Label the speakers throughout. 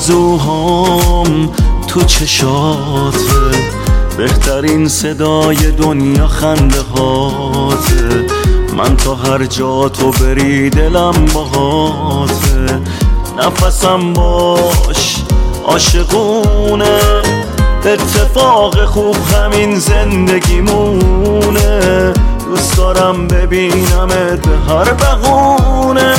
Speaker 1: آرزوهام تو چشاته، بهترین صدای دنیا خنده هاته. من تا هر جا تو بری دلم باهاته، نفسم باش عاشقونه، اتفاق خوب همین زندگیمونه. دوست دارم ببینمت به هر بهونه،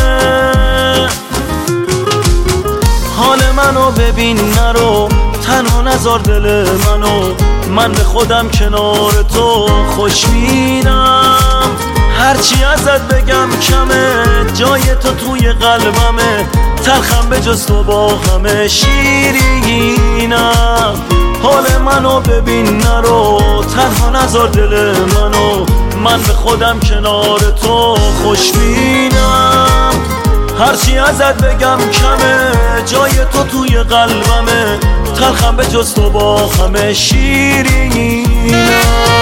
Speaker 1: حال منو ببین نرو، تنها نذار دل منو، من به خودم کنار تو خوشبینم. هرچی ازت بگم کمه، جای تو توی قلبمه، تلخم به جز تو با همه شیرینم. حال منو ببین نرو، تنها نذار دل منو، من به خودم کنار تو خوشبینم. هرچی ازت بگم کمه، جای تو توی قلبمه، تلخم به جز تو با همه شیرینم.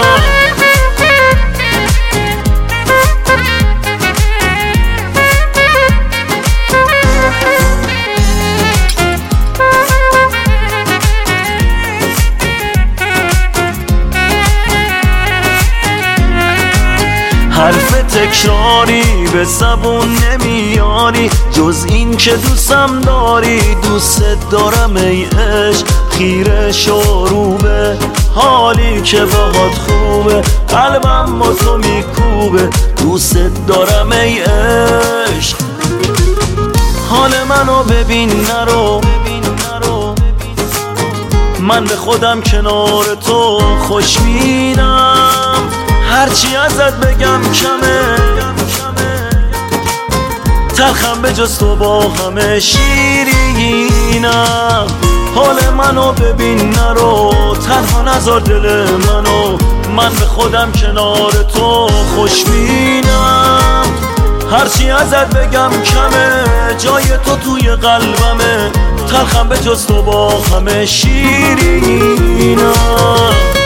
Speaker 1: حرف تکراری به زبون نمیاری، جز این که دوستم داری. دوست دارم ای عشق، خیره شو به حالی که باهات خوبه، قلبم با تو میکوبه. دوست دارم ای عشق، حال منو ببین نرو، من به خودم کنار تو خوشبینم. هرچی ازت بگم کمه، تلخم به جز تو با همه شیرینم. حال منو ببین نرو، تنها نذار دل منو، من به خودم کنار تو خوشبینم. هرچی ازت بگم کمه، جای تو توی قلبمه، تلخم به جز تو با همه شیرینم.